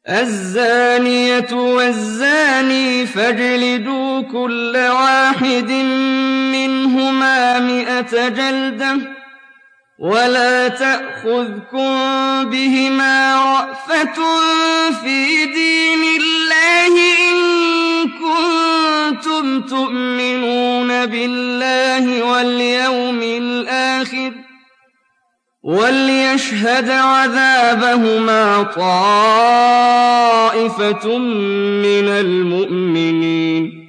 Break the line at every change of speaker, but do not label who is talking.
الزانية والزاني فاجلدوا كل واحد منهما 100 جلدة ولا تأخذكم بهما رأفة في دين الله إن كنتم تؤمنون بالله واليوم الآخر وليشهد عذابهما طائفة من المؤمنين